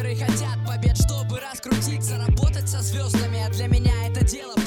которые хотят побед, чтобы раскрутиться, работать со звездами. А для меня это дело